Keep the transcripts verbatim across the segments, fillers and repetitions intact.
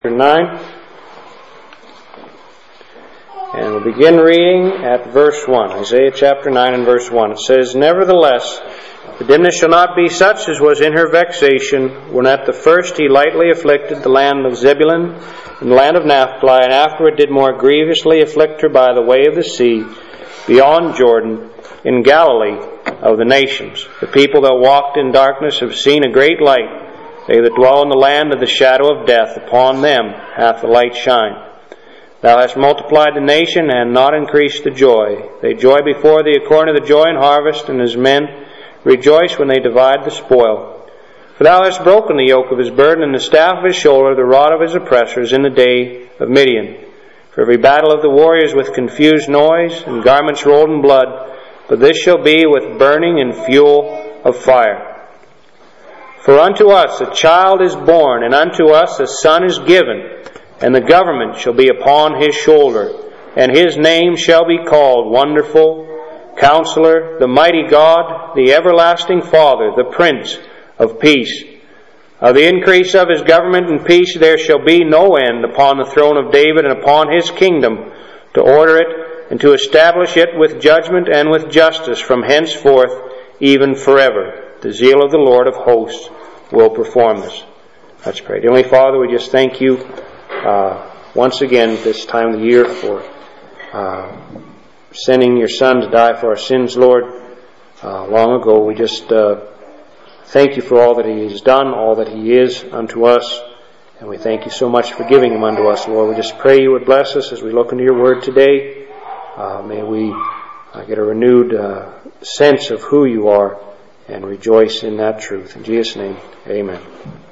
nine, and we'll begin reading at verse one. Isaiah chapter nine and verse one. It says, "Nevertheless, the dimness shall not be such as was in her vexation, when at the first he lightly afflicted the land of Zebulun and the land of Naphtali, and afterward did more grievously afflict her by the way of the sea, beyond Jordan, in Galilee of the nations. The people that walked in darkness have seen a great light. They that dwell in the land of the shadow of death, upon them hath the light shined. Thou hast multiplied the nation, and not increased the joy. They joy before thee according to the joy in harvest, and as men rejoice when they divide the spoil. For thou hast broken the yoke of his burden, and the staff of his shoulder, the rod of his oppressors, in the day of Midian. For every battle of the warriors with confused noise, and garments rolled in blood, but this shall be with burning and fuel of fire. For unto us a child is born, and unto us a son is given, and the government shall be upon his shoulder, and his name shall be called Wonderful, Counselor, the Mighty God, the Everlasting Father, the Prince of Peace. Of the increase of his government and peace there shall be no end upon the throne of David and upon his kingdom, to order it and to establish it with judgment and with justice from henceforth even forever. The zeal of the Lord of hosts will perform this." Let's pray. Heavenly Father, we just thank you uh, once again this time of the year for uh, sending your Son to die for our sins, Lord, uh, long ago. We just uh, thank you for all that he has done, all that he is unto us, and we thank you so much for giving him unto us, Lord. We just pray you would bless us as we look into your word today. Uh, may we uh, get a renewed uh, sense of who you are, and rejoice in that truth. In Jesus' name, amen.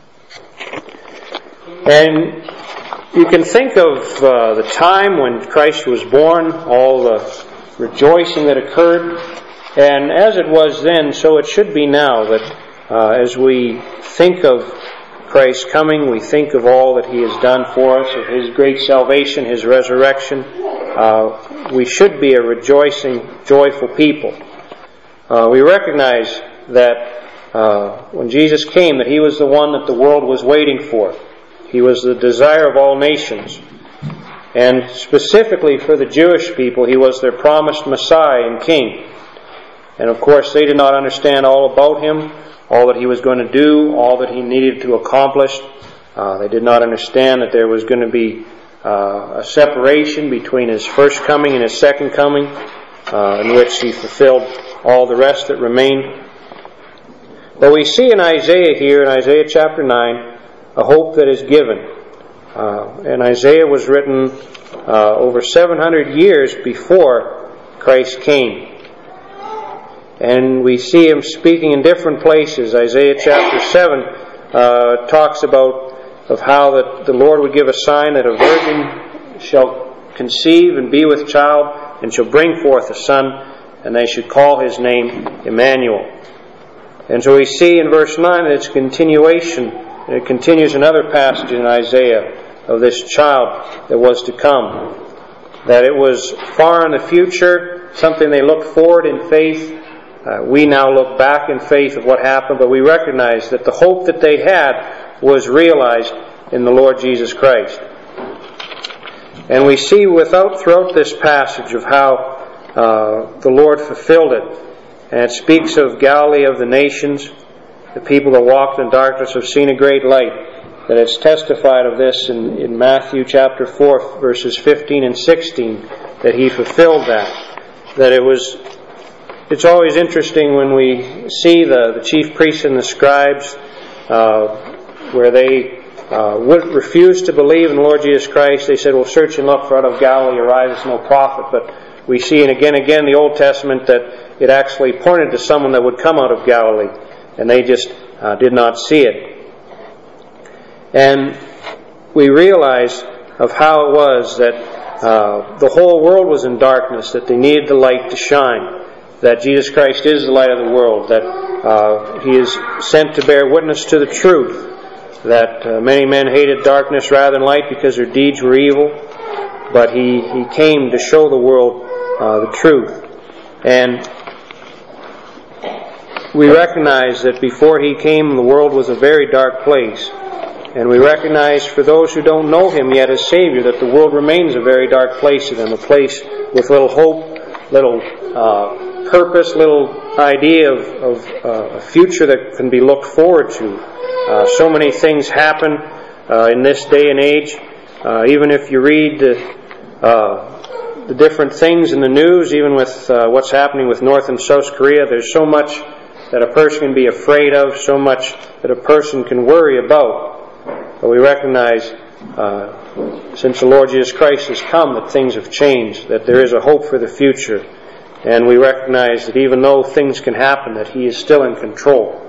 And you can think of uh, the time when Christ was born, all the rejoicing that occurred, and as it was then, so it should be now, that uh, as we think of Christ's coming, we think of all that he has done for us, of his great salvation, his resurrection. Uh, we should be a rejoicing, joyful people. Uh, we recognize that uh, when Jesus came, that he was the one that the world was waiting for. He was the desire of all nations. And specifically for the Jewish people, he was their promised Messiah and King. And of course, they did not understand all about him, all that he was going to do, all that he needed to accomplish. Uh, they did not understand that there was going to be uh, a separation between his first coming and his second coming, uh, in which he fulfilled all the rest that remained. But we see in Isaiah here, in Isaiah chapter nine, a hope that is given. Uh, and Isaiah was written uh, over seven hundred years before Christ came. And we see him speaking in different places. Isaiah chapter seven uh, talks about of how that the Lord would give a sign that a virgin shall conceive and be with child, and shall bring forth a son, and they should call his name Emmanuel. And so we see in verse nine that it's a continuation, and it continues another passage in Isaiah of this child that was to come. That it was far in the future, something they looked forward in faith. Uh, we now look back in faith of what happened, but we recognize that the hope that they had was realized in the Lord Jesus Christ. And we see without throughout this passage of how uh, the Lord fulfilled it. And it speaks of Galilee of the nations. The people that walked in darkness have seen a great light. That it's testified of this in, in Matthew chapter four, verses fifteen and sixteen, that he fulfilled that. That it was, it's always interesting when we see the, the chief priests and the scribes, uh, where they uh, would refuse to believe in the Lord Jesus Christ. They said, well, search and look, for out of Galilee arises no prophet. But we see, and again, again, the Old Testament, that it actually pointed to someone that would come out of Galilee, and they just uh, did not see it. And we realize of how it was that uh, the whole world was in darkness, that they needed the light to shine, that Jesus Christ is the light of the world, that uh, he is sent to bear witness to the truth, that uh, many men hated darkness rather than light because their deeds were evil, but he, he came to show the world uh, the truth. And we recognize that before he came, the world was a very dark place. And we recognize for those who don't know Him yet as Savior that the world remains a very dark place to them, a place with little hope, little uh, purpose, little idea of, of uh, a future that can be looked forward to. Uh, so many things happen uh, in this day and age. Uh, even if you read the, uh, the different things in the news, even with uh, what's happening with North and South Korea, there's so much that a person can be afraid of, so much that a person can worry about. But we recognize, uh, since the Lord Jesus Christ has come, that things have changed, that there is a hope for the future. And we recognize that even though things can happen, that He is still in control.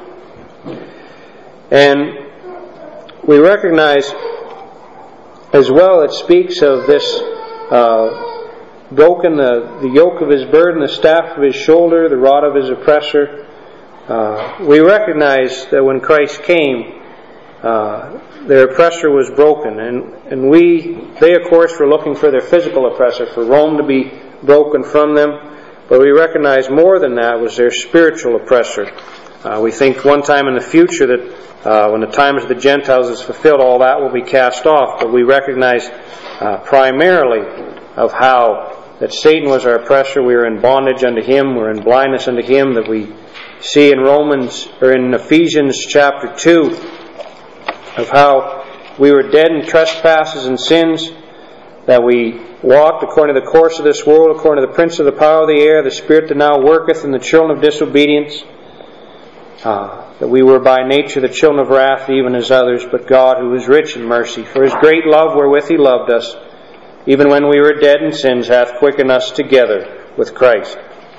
And we recognize as well it speaks of this uh, broken, the, the yoke of His burden, the staff of His shoulder, the rod of His oppressor. Uh, we recognize that when Christ came, uh, their oppressor was broken. And, and we, they of course were looking for their physical oppressor, for Rome to be broken from them. But we recognize more than that was their spiritual oppressor. Uh, we think one time in the future that uh, when the times of the Gentiles is fulfilled, all that will be cast off. But we recognize uh, primarily of how that Satan was our oppressor. We were in bondage unto him. We're in blindness unto him. That we see in Romans or in Ephesians chapter two of how we were dead in trespasses and sins. That we walked according to the course of this world, according to the prince of the power of the air, the spirit that now worketh in the children of disobedience. Uh, that we were by nature the children of wrath, even as others, but God, who is rich in mercy, for His great love wherewith He loved us, even when we were dead in sins, hath quickened us together with Christ.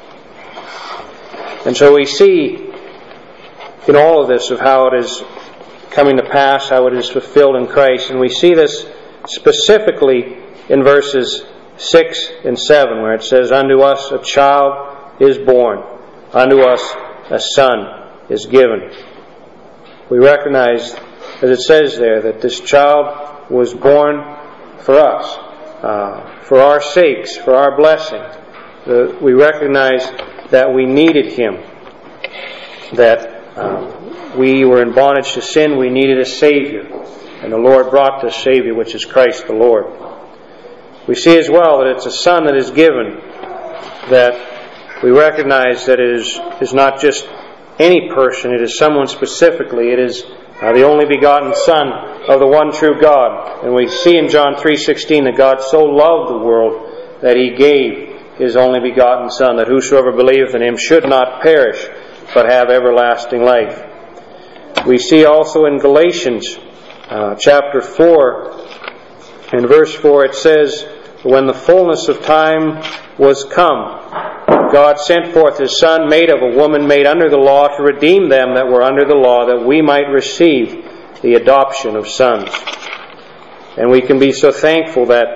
And so we see in all of this of how it is coming to pass, how it is fulfilled in Christ. And we see this specifically in verses six and seven, where it says, "Unto us a child is born, unto us a son is given." We recognize, as it says there, that this child was born for us, uh, for our sakes, for our blessing. Uh, we recognize that we needed Him, that uh, we were in bondage to sin, we needed a Savior, and the Lord brought this Savior, which is Christ the Lord. We see as well that it's a Son that is given, that we recognize that it is, is not just any person, it is someone specifically. It is uh, the only begotten Son of the one true God. And we see in John three sixteen that God so loved the world that He gave His only begotten Son, that whosoever believeth in Him should not perish, but have everlasting life. We see also in Galatians uh, chapter four, in verse four, it says, "When the fullness of time was come, God sent forth His Son, made of a woman, made under the law, to redeem them that were under the law, that we might receive the adoption of sons." And we can be so thankful that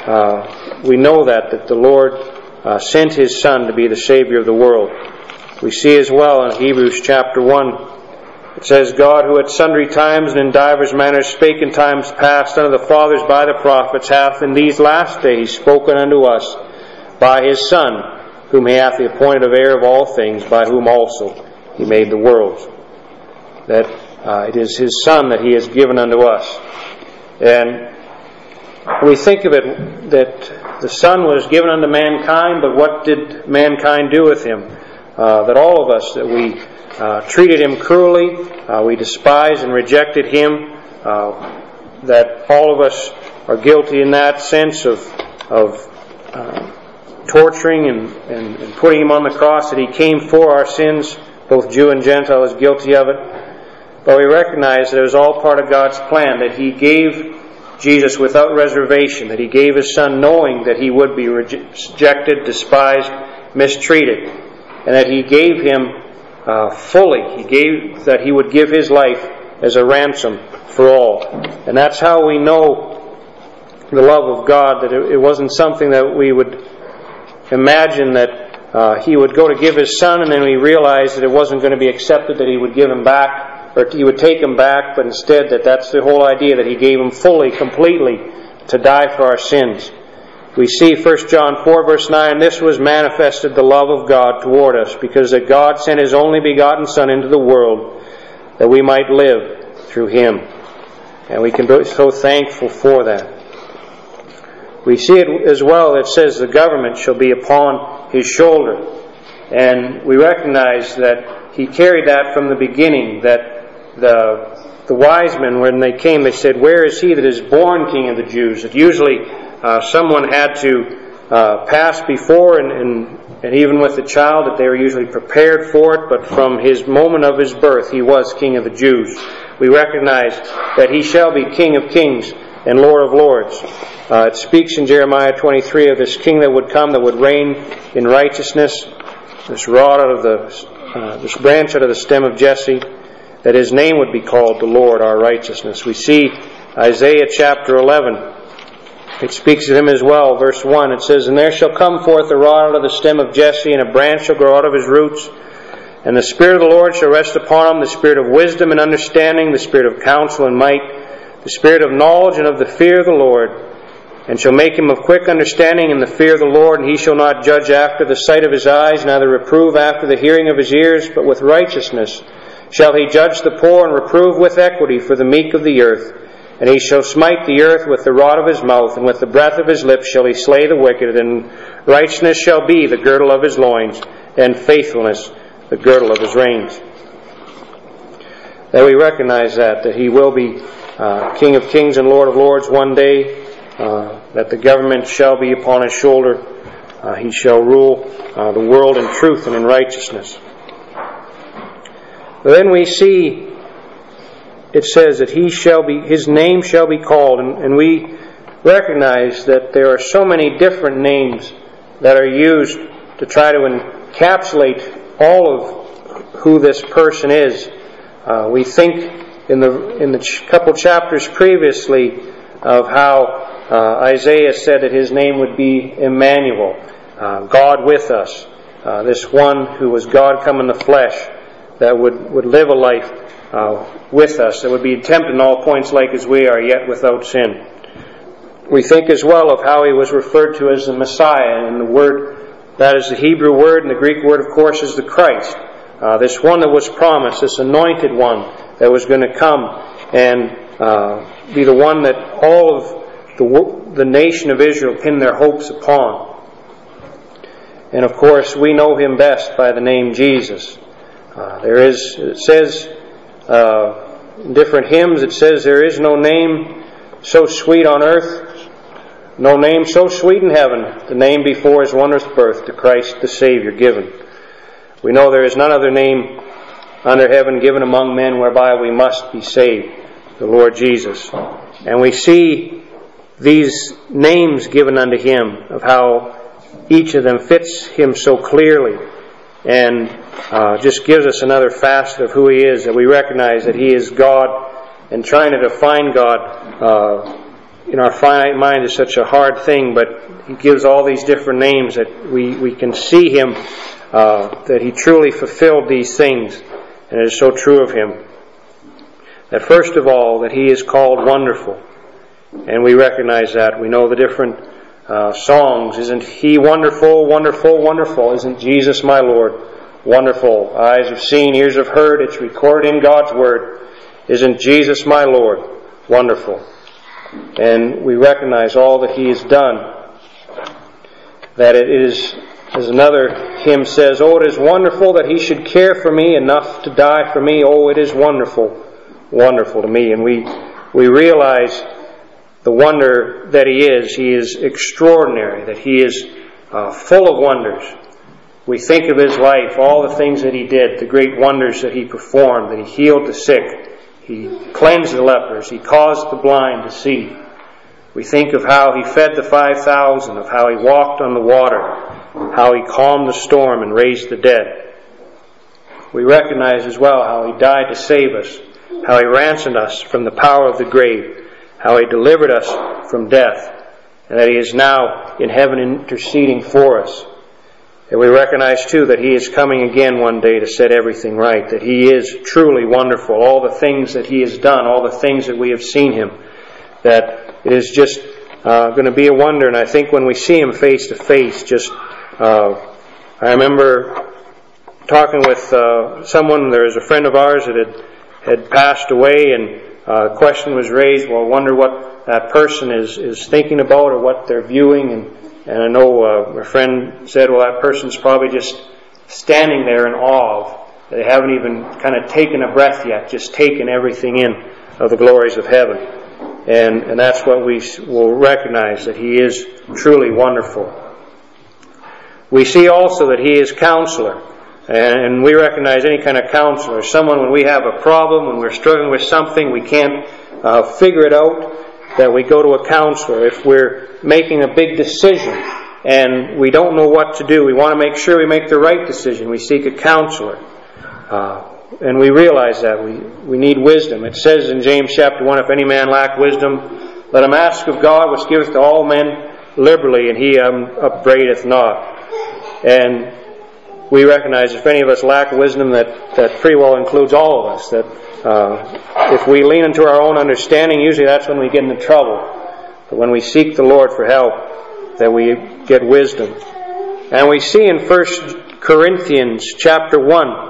uh, we know that, that the Lord uh, sent His Son to be the Savior of the world. We see as well in Hebrews chapter one, it says, "God, who at sundry times and in divers manners spake in times past unto the fathers by the prophets, hath in these last days spoken unto us by His Son, whom He hath appointed of heir of all things, by whom also He made the worlds." That uh, it is His Son that He has given unto us. And we think of it that the Son was given unto mankind, but what did mankind do with Him? Uh, that all of us, that we uh, treated Him cruelly, uh, we despised and rejected Him, uh, that all of us are guilty in that sense of, of uh, torturing and, and, and putting Him on the cross, that He came for our sins. Both Jew and Gentile is guilty of it. But we recognize that it was all part of God's plan, that He gave Jesus without reservation, that He gave His Son knowing that He would be rejected, despised, mistreated, and that He gave Him uh, fully. He gave that He would give His life as a ransom for all. And that's how we know the love of God, that it, it wasn't something that we would imagine that uh, He would go to give His Son and then we realized that it wasn't going to be accepted, that He would give Him back, or He would take Him back, but instead that that's the whole idea, that He gave Him fully, completely, to die for our sins. We see First John four verse nine, "This was manifested the love of God toward us, because that God sent His only begotten Son into the world, that we might live through Him." And we can be so thankful for that. We see it as well, it says the government shall be upon his shoulder. And we recognize that he carried that from the beginning, that the the wise men, when they came, they said, "Where is he that is born King of the Jews?" That usually uh, someone had to uh, pass before, and, and, and even with the child, that they were usually prepared for it, but from his moment of his birth, he was King of the Jews. We recognize that he shall be King of kings and Lord of lords. Uh, it speaks in Jeremiah twenty-three of this king that would come, that would reign in righteousness, this rod out of the, uh, this branch out of the stem of Jesse, that his name would be called the Lord, our righteousness. We see Isaiah chapter eleven. It speaks of him as well. Verse one, it says, "And there shall come forth a rod out of the stem of Jesse, and a branch shall grow out of his roots. And the Spirit of the Lord shall rest upon him, the Spirit of wisdom and understanding, the Spirit of counsel and might, the Spirit of knowledge and of the fear of the Lord. And shall make him of quick understanding in the fear of the Lord, and he shall not judge after the sight of his eyes, neither reprove after the hearing of his ears, but with righteousness shall he judge the poor, and reprove with equity for the meek of the earth. And he shall smite the earth with the rod of his mouth, and with the breath of his lips shall he slay the wicked. And righteousness shall be the girdle of his loins, and faithfulness the girdle of his reins." That we recognize that, that he will be uh, King of kings and Lord of lords one day, uh, that the government shall be upon his shoulder. Uh, he shall rule uh, the world in truth and in righteousness. But then we see it says that he shall be, his name shall be called, and, and we recognize that there are so many different names that are used to try to encapsulate all of who this person is. Uh, we think in the in the ch- couple chapters previously of how uh, Isaiah said that his name would be Emmanuel, uh, God with us. Uh, this one who was God come in the flesh, that would, would live a life uh, with us, that would be tempted in all points like as we are, yet without sin. We think as well of how he was referred to as the Messiah, and the word, that is the Hebrew word, and the Greek word, of course, is the Christ. Uh, this one that was promised, this anointed one that was going to come and uh, be the one that all of the, the nation of Israel pinned their hopes upon. And of course, we know him best by the name Jesus. Uh, there is, it says, uh, in different hymns, it says, "There is no name so sweet on earth, no name so sweet in heaven, the name before his wondrous birth, to Christ the Savior given." We know there is none other name under heaven given among men whereby we must be saved, the Lord Jesus. And we see these names given unto him, of how each of them fits him so clearly, and uh, just gives us another facet of who he is, that we recognize that he is God, and trying to define God uh, in our finite mind is such a hard thing, but he gives all these different names that we, we can see him, uh, that he truly fulfilled these things, and it is so true of him. That first of all, that he is called Wonderful, and we recognize that. We know the different uh, songs. Isn't he wonderful, wonderful, wonderful? Isn't Jesus my Lord wonderful? Eyes have seen, ears have heard, it's recorded in God's Word. Isn't Jesus my Lord wonderful? And we recognize all that he has done. That it is, as another hymn says, "Oh, it is wonderful that he should care for me enough to die for me. Oh, it is wonderful, wonderful to me." And we we realize the wonder that he is. He is extraordinary, that he is uh, full of wonders. We think of his life, all the things that he did, the great wonders that he performed, that he healed the sick, he cleansed the lepers, he caused the blind to see. We think of how he fed the five thousand, of how he walked on the water, how he calmed the storm and raised the dead. We recognize as well how he died to save us, how he ransomed us from the power of the grave, how he delivered us from death, and that he is now in heaven interceding for us. And we recognize too that he is coming again one day to set everything right, that he is truly wonderful. All the things that he has done, all the things that we have seen him, that it is just uh, going to be a wonder. And I think when we see him face to face, just uh, I remember talking with uh, someone. There was a friend of ours that had, had passed away, and uh, the question was raised, well, I wonder what that person is, is thinking about or what they're viewing. And, and I know uh, my friend said, well, that person's probably just standing there in awe of. They haven't even kind of taken a breath yet, just taken everything in of the glories of heaven. And, and that's what we will recognize, that He is truly wonderful. We see also that He is Counselor. And we recognize any kind of counselor, someone when we have a problem, when we're struggling with something, we can't uh, figure it out, that we go to a counselor. If we're making a big decision and we don't know what to do, we want to make sure we make the right decision, we seek a counselor. Uh, and we realize that we, we need wisdom. It says in James chapter one, if any man lack wisdom, let him ask of God, which giveth to all men liberally, and He um, upbraideth not. And we recognize if any of us lack wisdom, that, that pretty well includes all of us. That uh, if we lean into our own understanding, usually that's when we get into trouble. But when we seek the Lord for help, that we get wisdom. And we see in First Corinthians chapter one,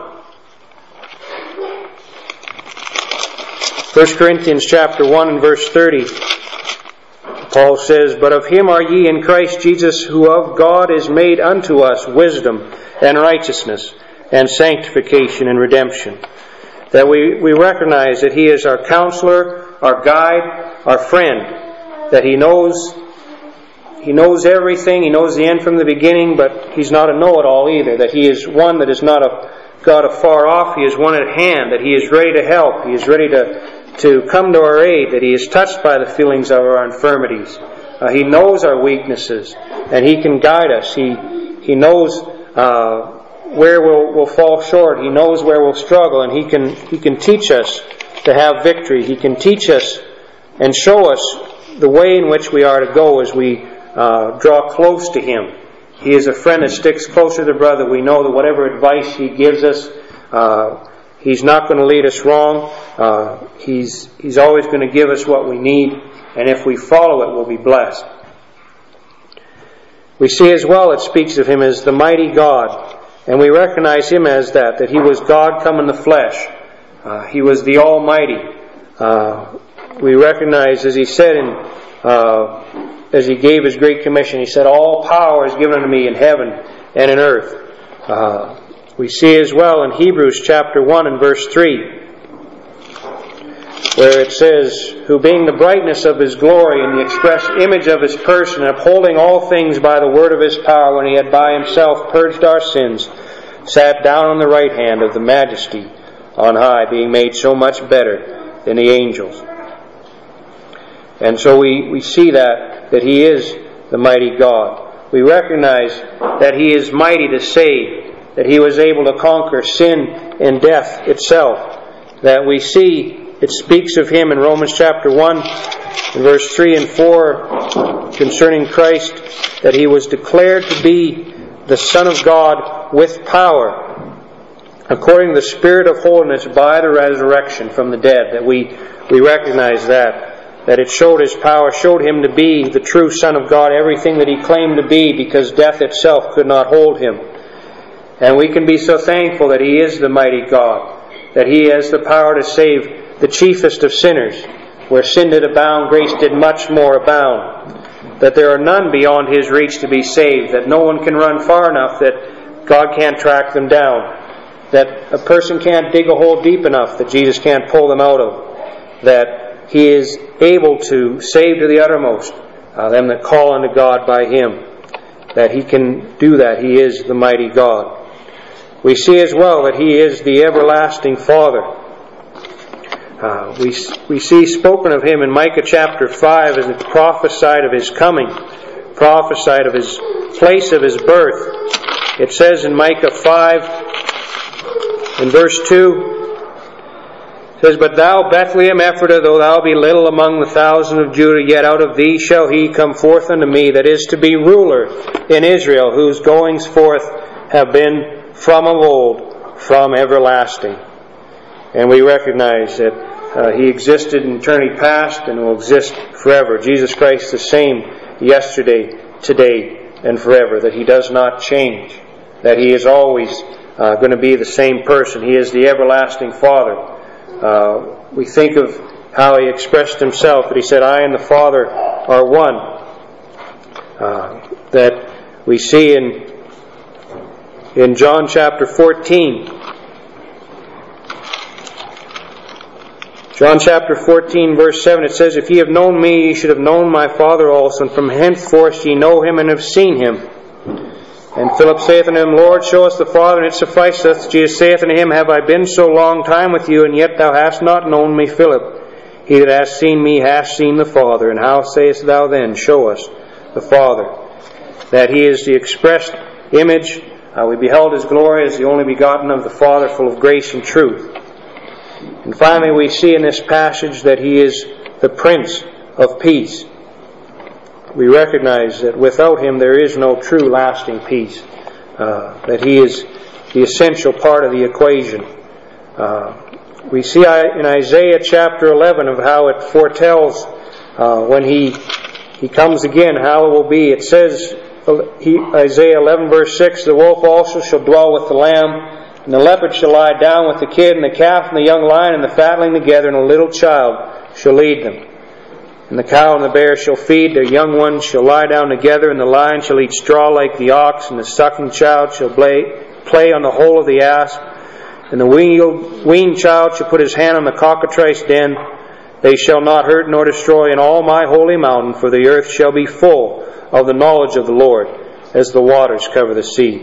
First Corinthians chapter one and verse thirty, Paul says, but of Him are ye in Christ Jesus, who of God is made unto us wisdom and righteousness and sanctification and redemption. That we, we recognize that He is our counselor, our guide, our friend. That He knows He knows everything. He knows the end from the beginning, but He's not a know-it-all either. That He is one that is not a God afar off. He is one at hand. That He is ready to help. He is ready to, to come to our aid. That He is touched by the feelings of our infirmities. Uh, he knows our weaknesses, and He can guide us. He He knows uh, where we'll, we'll fall short. He knows where we'll struggle, and He can He can teach us to have victory. He can teach us and show us the way in which we are to go as we uh, draw close to Him. He is a friend that sticks closer to brother. We know that whatever advice He gives us, uh, He's not going to lead us wrong. Uh, he's He's always going to give us what we need, and if we follow it, we'll be blessed. We see as well it speaks of Him as the mighty God, and we recognize Him as that, that He was God come in the flesh. Uh, he was the Almighty. Uh, we recognize, as He said in, uh, as He gave His great commission, He said, all power is given unto me in heaven and in earth. Uh, we see as well in Hebrews chapter one and verse three, where it says, who being the brightness of His glory and the express image of His person, upholding all things by the word of His power, when He had by Himself purged our sins, sat down on the right hand of the Majesty on high, being made so much better than the angels. And so we, we see that, that He is the mighty God. We recognize that He is mighty to save, that He was able to conquer sin and death itself. That we see it speaks of Him in Romans chapter one, in verse three and four, concerning Christ, that He was declared to be the Son of God with power, according to the Spirit of holiness by the resurrection from the dead. That we, we recognize that, that it showed His power, showed Him to be the true Son of God, everything that He claimed to be, because death itself could not hold Him. And we can be so thankful that He is the mighty God, that He has the power to save the chiefest of sinners. Where sin did abound, grace did much more abound. That there are none beyond His reach to be saved. That no one can run far enough that God can't track them down. That a person can't dig a hole deep enough that Jesus can't pull them out of. That He is able to save to the uttermost uh, them that call unto God by Him. That He can do that. He is the mighty God. We see as well that He is the everlasting Father. Uh, we we see spoken of Him in Micah chapter five as it prophesied of His coming, prophesied of His place of His birth. It says in Micah five, in verse two, it says, but thou, Bethlehem Ephratah, though thou be little among the thousand of Judah, yet out of thee shall He come forth unto me, that is to be ruler in Israel, whose goings forth have been from of old, from everlasting. And we recognize that uh, He existed in eternity past and will exist forever. Jesus Christ the same yesterday, today, and forever. That He does not change. That He is always uh, going to be the same person. He is the everlasting Father. Uh, we think of how He expressed Himself, that He said, I and the Father are one. Uh, that we see in, in John chapter fourteen. John chapter fourteen, verse seven, it says, If ye have known me, ye should have known my Father also, and from henceforth ye know Him and have seen Him. And Philip saith unto Him, Lord, show us the Father, and it sufficeth. Jesus saith unto him, Have I been so long time with you, and yet thou hast not known me, Philip? He that hath seen me hath seen the Father. And how sayest thou then, Show us the Father? That He is the expressed image. Uh, we beheld His glory as the only begotten of the Father, full of grace and truth. And finally, we see in this passage that He is the Prince of Peace. We recognize that without Him there is no true lasting peace. Uh, that He is the essential part of the equation. Uh, we see in Isaiah chapter eleven of how it foretells uh, when He He comes again, how it will be. It says, he, Isaiah eleven verse six, The wolf also shall dwell with the lamb, and the leopard shall lie down with the kid, and the calf and the young lion and the fatling together, and a little child shall lead them. And the cow and the bear shall feed, their young ones shall lie down together, and the lion shall eat straw like the ox, and the sucking child shall play, play on the hole of the asp, and the weaned, weaned child shall put his hand on the cockatrice den. They shall not hurt nor destroy in all my holy mountain, for the earth shall be full of the knowledge of the Lord, as the waters cover the sea.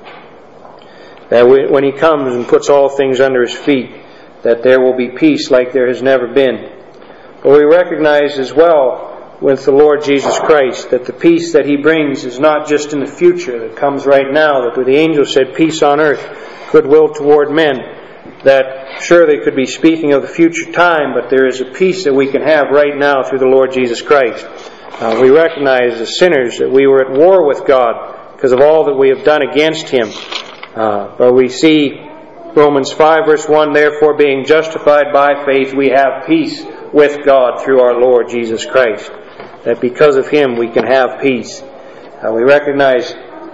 That when He comes and puts all things under His feet, that there will be peace like there has never been. But we recognize as well with the Lord Jesus Christ that the peace that He brings is not just in the future that comes right now, that the angel said, Peace on earth, goodwill toward men. That sure they could be speaking of the future time, but there is a peace that we can have right now through the Lord Jesus Christ. Uh, we recognize as sinners that we were at war with God because of all that we have done against Him. Uh, but we see Romans five verse one, Therefore being justified by faith we have peace with God through our Lord Jesus Christ. That because of Him we can have peace. Uh, we recognize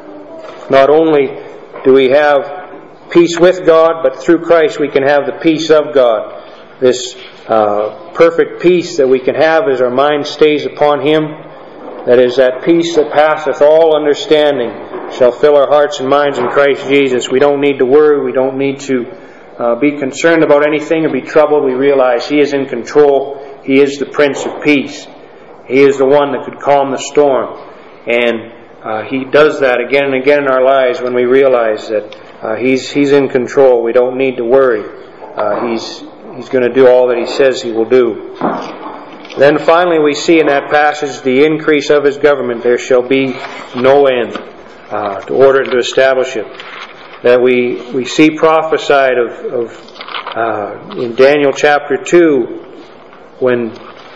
not only do we have peace with God, but through Christ we can have the peace of God. This uh, perfect peace that we can have as our mind stays upon Him. That is, that peace that passeth all understanding shall fill our hearts and minds in Christ Jesus. We don't need to worry. We don't need to uh, be concerned about anything or be troubled. We realize He is in control. He is the Prince of Peace. He is the one that could calm the storm. And uh, He does that again and again in our lives when we realize that uh, He's He's in control. We don't need to worry. Uh, he's He's going to do all that He says He will do. Then finally we see in that passage the increase of His government. There shall be no end. Uh, to order and to establish it. That we we see prophesied of, of uh, in Daniel chapter two, when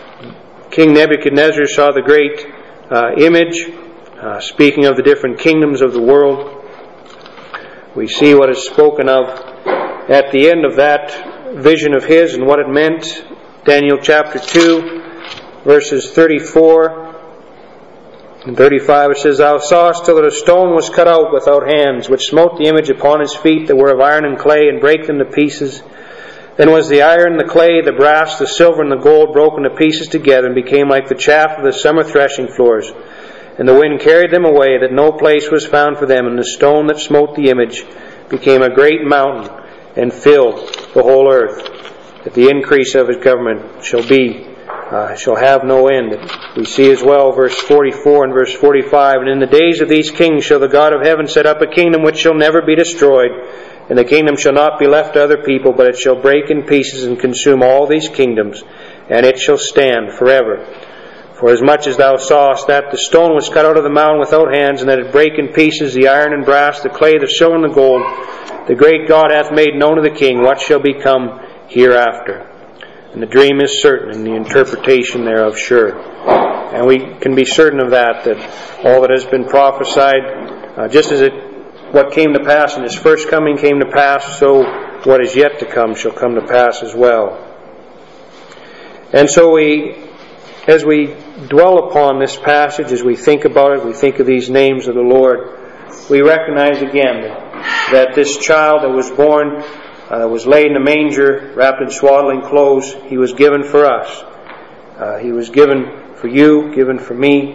King Nebuchadnezzar saw the great uh, image, uh, speaking of the different kingdoms of the world. We see what is spoken of at the end of that vision of his and what it meant. Daniel chapter two, verses thirty-four and thirty-five, it says, Thou sawest till that a stone was cut out without hands, which smote the image upon his feet that were of iron and clay, and brake them to pieces. Then was the iron, the clay, the brass, the silver, and the gold broken to pieces together, and became like the chaff of the summer threshing floors. And the wind carried them away, that no place was found for them. And the stone that smote the image became a great mountain, and filled the whole earth. That the increase of His government shall be Uh, shall have no end. We see as well verse forty-four and verse forty-five, And in the days of these kings shall the God of heaven set up a kingdom which shall never be destroyed, and the kingdom shall not be left to other people, but it shall break in pieces and consume all these kingdoms, and it shall stand forever. For as much as thou sawest that the stone was cut out of the mountain without hands, and that it brake in pieces the iron and brass, the clay, the silver, and the gold, the great God hath made known to the king what shall become hereafter. And the dream is certain, and the interpretation thereof sure. And we can be certain of that, that all that has been prophesied, uh, just as it what came to pass in His first coming came to pass, so what is yet to come shall come to pass as well. And so we, as we dwell upon this passage, as we think about it, we think of these names of the Lord, we recognize again that, that this child that was born uh, was laid in a manger, wrapped in swaddling clothes. He was given for us. Uh, he was given for you, given for me.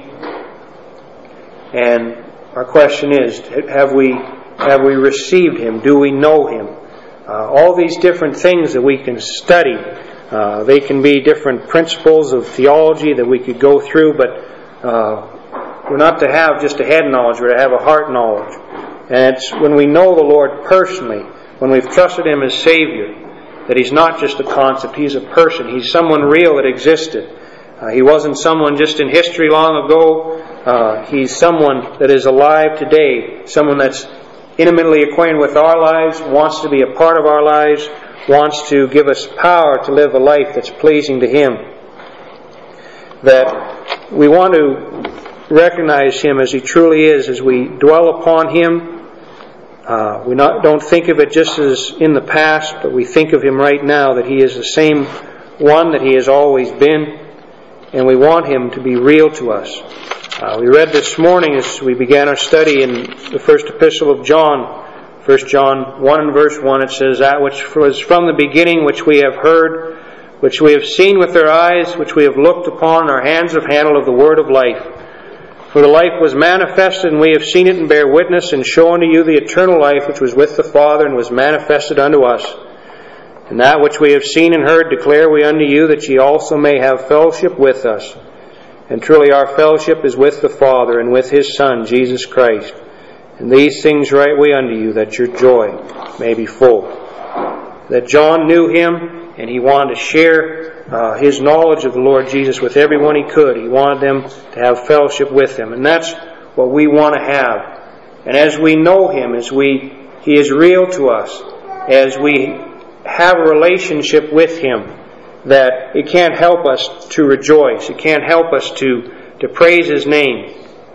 And our question is, have we have we received Him? Do we know Him? Uh, all these different things that we can study, uh, they can be different principles of theology that we could go through, but uh, we're not to have just a head knowledge, we're to have a heart knowledge. And it's when we know the Lord personally, when we've trusted Him as Savior, that He's not just a concept, He's a person. He's someone real that existed. Uh, he wasn't someone just in history long ago. Uh, he's someone that is alive today, someone that's intimately acquainted with our lives, wants to be a part of our lives, wants to give us power to live a life that's pleasing to Him. That we want to recognize Him as He truly is, as we dwell upon Him. Uh, we not, don't think of it just as in the past, but we think of Him right now, that He is the same one that He has always been, and we want Him to be real to us. Uh, we read this morning as we began our study in the first epistle of John, First John one and verse one, it says, "That which was from the beginning, which we have heard, which we have seen with our eyes, which we have looked upon, our hands have handled of the word of life. For the life was manifested, and we have seen it and bear witness, and show unto you the eternal life which was with the Father, and was manifested unto us. And that which we have seen and heard declare we unto you, that ye also may have fellowship with us. And truly our fellowship is with the Father, and with His Son, Jesus Christ. And these things write we unto you, that your joy may be full." That John knew Him, and he wanted to share uh, his knowledge of the Lord Jesus with everyone he could. He wanted them to have fellowship with Him. And that's what we want to have. And as we know Him, as we He is real to us, as we have a relationship with Him, that it can't help us to rejoice. It can't help us to, to praise His name.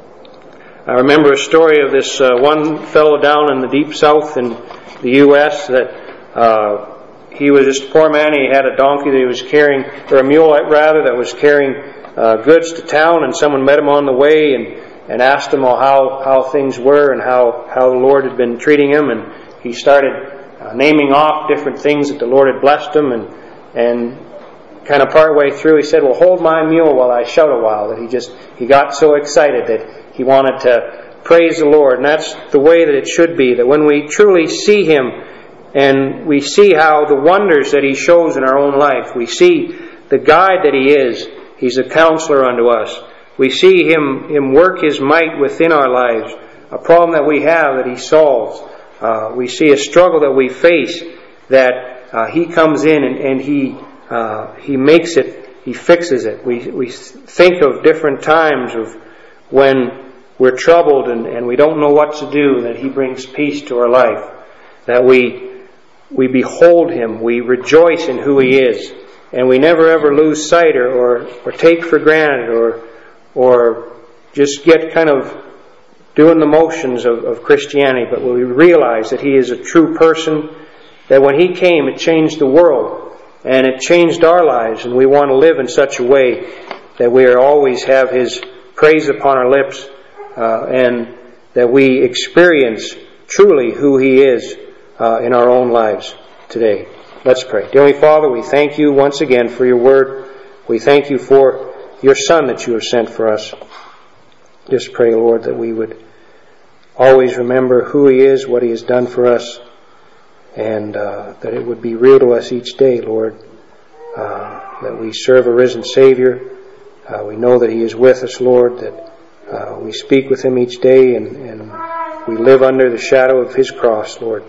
I remember a story of this uh, one fellow down in the deep south in the U S that uh, he was just a poor man. He had a donkey that he was carrying, or a mule rather, that was carrying uh, goods to town, and someone met him on the way and, and asked him how, how things were and how, how the Lord had been treating him. And he started uh, naming off different things that the Lord had blessed him, and and kind of part way through he said, "Well, hold my mule while I shout a while." That he just he got so excited that he wanted to praise the Lord. And that's the way that it should be, that when we truly see Him and we see how the wonders that He shows in our own life, we see the guide that He is. He's a counselor unto us. We see Him, him work His might within our lives. A problem that we have that He solves. Uh, we see a struggle that we face that uh, He comes in and, and He uh, He makes it, He fixes it. We we think of different times of when we're troubled and, and we don't know what to do, that He brings peace to our life. That we we behold Him, we rejoice in who He is, and we never ever lose sight or, or, or take for granted or or just get kind of doing the motions of, of Christianity, but we realize that He is a true person, that when He came it changed the world and it changed our lives, and we want to live in such a way that we are always have His praise upon our lips, uh, and that we experience truly who He is uh, in our own lives today. Let's pray. Dear Heavenly Father, we thank You once again for Your Word. We thank You for Your Son that You have sent for us. Just pray, Lord, that we would always remember who He is, what He has done for us, and uh, that it would be real to us each day, Lord, uh, that we serve a risen Savior. Uh, we know that He is with us, Lord, that uh, we speak with Him each day, and, and we live under the shadow of His cross, Lord.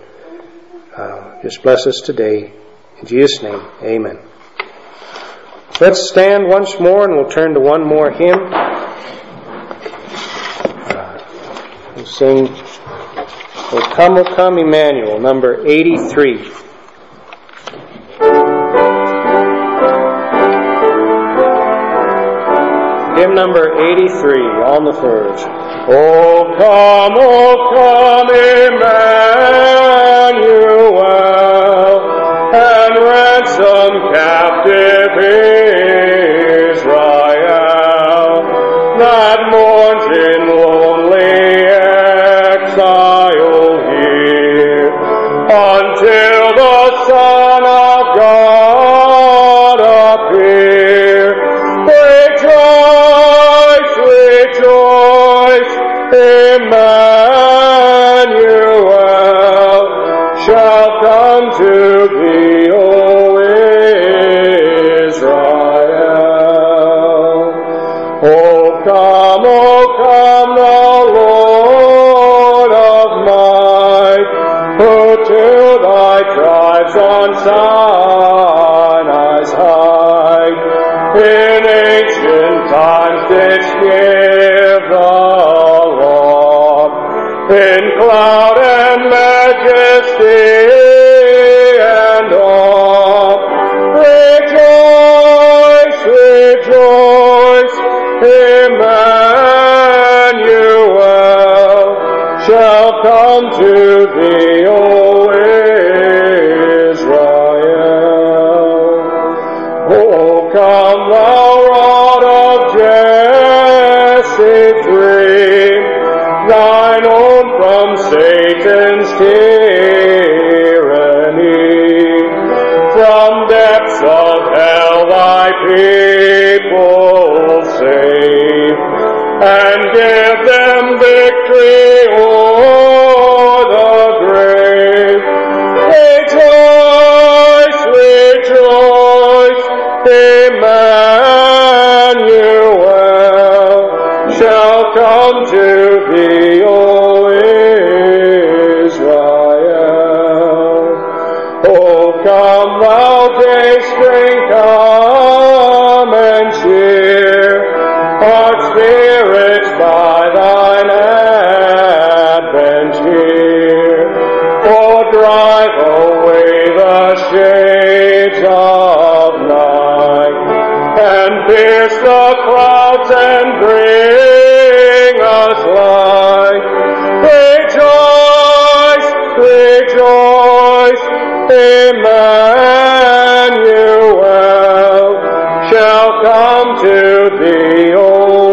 Uh, just bless us today. In Jesus' name, amen. Let's stand once more, and we'll turn to one more hymn. Uh, we'll sing, "O Come, O Come, Emmanuel," number eighty-three. Hymn number eighty-three, on the verge. O come, O come, Emmanuel, and ransom captive Israel, that mourns in lonely exile here, until the come, oh come, the Lord of might, who to thy tribes on Sinai's height, in ancient times didst give the law, in cloud and majesty and awe. Rejoice, rejoice, Emmanuel shall come to thee, O Israel. Oh, come, thou rod of Jesse, free thine own from Satan's tyranny. From depths of hell thy people save, and give them victory o'er the grave. Rejoice, rejoice, Emmanuel shall come to thee, O Israel. Oh, come, thou day spring, come and cheer our spirits by thine advent here. Oh, drive away the shades of night, and pierce the clouds and bring us light. Rejoice, rejoice, Emmanuel shall come to thee, O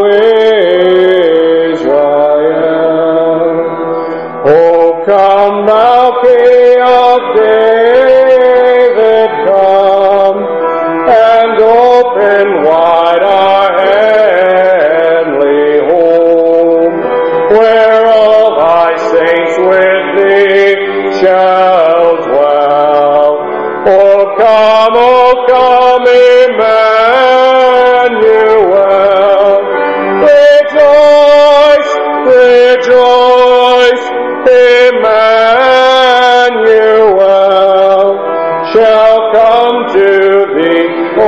Israel. Oh, come, thou King of David, come, and open wide our heavenly home, where all thy saints with thee shall dwell. Oh, come, oh, come, Emmanuel. Rejoice, rejoice, Emmanuel shall come to thee, O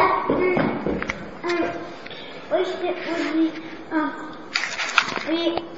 Israel. Amen.